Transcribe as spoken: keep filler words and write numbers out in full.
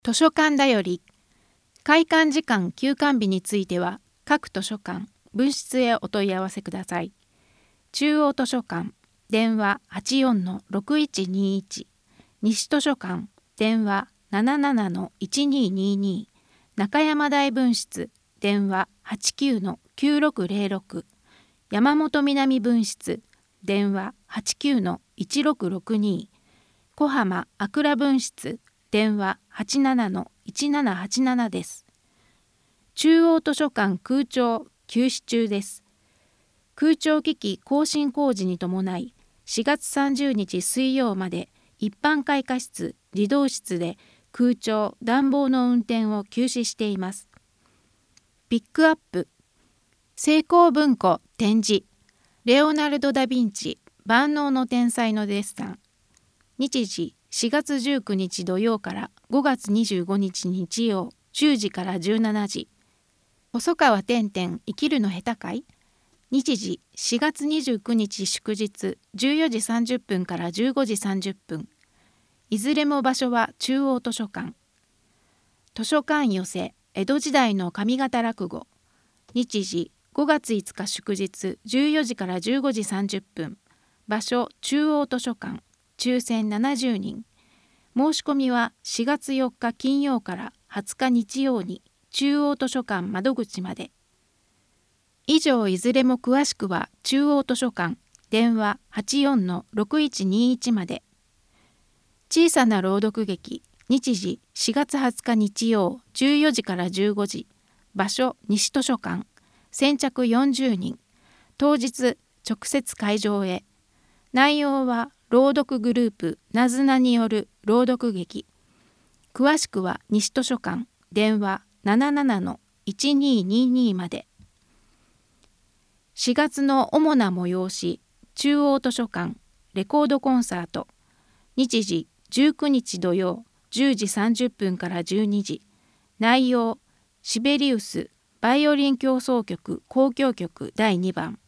図書館だより。開館時間休館日については各図書館分室へお問い合わせください。中央図書館電話 はちよんのろくいちにいち、西図書館電話 ななななのいちににに、中山大分室電話 はちきゅうのきゅうろくぜろろく、山本南分室電話 はちきゅうのいちろくろくに、小浜阿倉分室電話 はちななのいちななはちなな です。中央図書館空調休止中です。空調機器更新工事に伴いしがつさんじゅうにち水曜まで一般会課室、児童室で空調・暖房の運転を休止しています。ピックアップ成功文庫展示レオナルド・ダ・ヴィンチ万能の天才のデッサン。日時しがつじゅうくにち土曜からごがつにじゅうごにち日曜じゅうじからじゅうしちじ。細川てんてん生きるの下手かい。日時しがつにじゅうくにち祝日じゅうよじさんじゅっぷんからじゅうごじさんじゅっぷん。いずれも場所は中央図書館。図書館寄せ江戸時代の上方落語。日時ごがついつか祝日じゅうよじからじゅうごじさんじゅっぷん。場所中央図書館。抽選ななじゅうにん。申し込みはしがつよっか金曜からはつか日曜に中央図書館窓口まで。以上いずれも詳しくは中央図書館電話 はちよんのろくいちにいち まで。小さな朗読劇日時しがつはつか日曜じゅうよじからじゅうごじ。場所西図書館。先着よんじゅうにん。当日直接会場へ。内容は朗読グループなずなによる朗読劇。詳しくは西図書館電話 ななななのいちににに まで。しがつの主な催し中央図書館レコードコンサート。日時じゅうくにち土曜じゅうじさんじゅっぷんからじゅうにじ。内容シベリウスバイオリン協奏曲交響曲だいにばん。